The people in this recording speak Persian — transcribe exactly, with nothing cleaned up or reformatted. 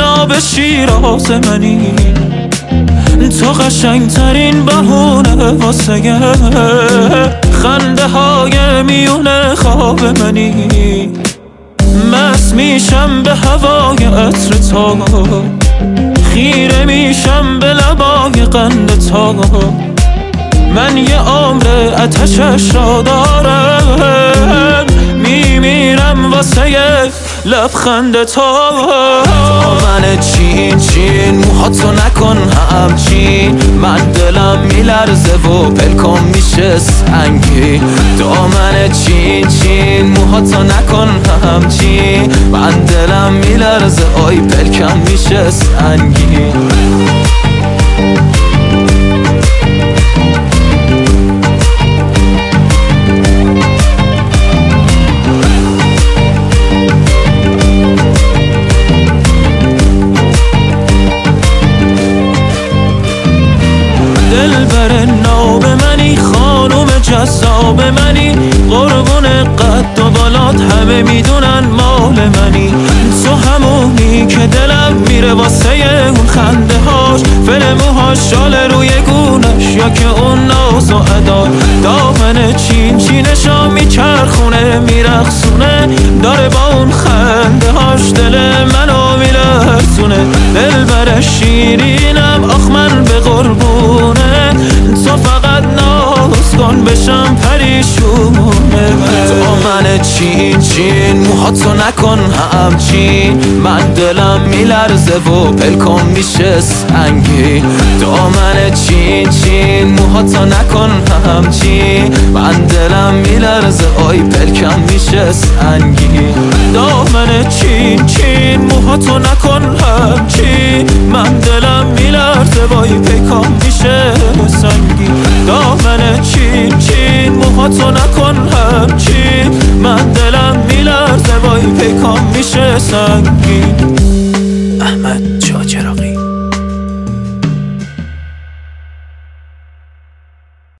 جناب شیراز منی، تو قشنگترین بهونه واسه خنده های میونه خواب منی. مست میشم به هوای عطر تو، خیره میشم به لبای قند تو. من یه عمر آتشش را دارم، میمیرم واسه لبخند تو. دامن چین چین موهاتو نکن همچین، من دلم میلرزه و پلکم میشه سنگین. دامن چین چین موهاتو نکن همچین، من دلم میلرزه آی پلکم میشه سنگین. دلبر ناب منی، خانوم جذاب منی، قربون قد و بالات همه میدونن مال منی. تو همونی که دلم میره واسه اون خنده هاش، فل موهاش، شال روی گونش، یا که اون ناز و ادا. دامن چین چینشا میچرخونه میرقصونه، داره با اون خنده هاش دل منو میلرزونه. دلبر شیرینم آخ من به قربونه، تو فقط ناز کن بشم پریشونه. دامن چین چین موهاتو نکن همچین، من دلم میلرزه و پلکم میشه سنگین. دامن چین چین موهاتو نکن همچین، من دلم میلرزه آی پلکم میشه سنگین. دامن چین چین موهاتو نکن همچین، من دلم میلرزه وای پلکم میشه سنگین. دامن چین چین موهاتو نکن همچین، من دلم میلرزه وای پلکم میشه سنگین. احمد چاچراغی.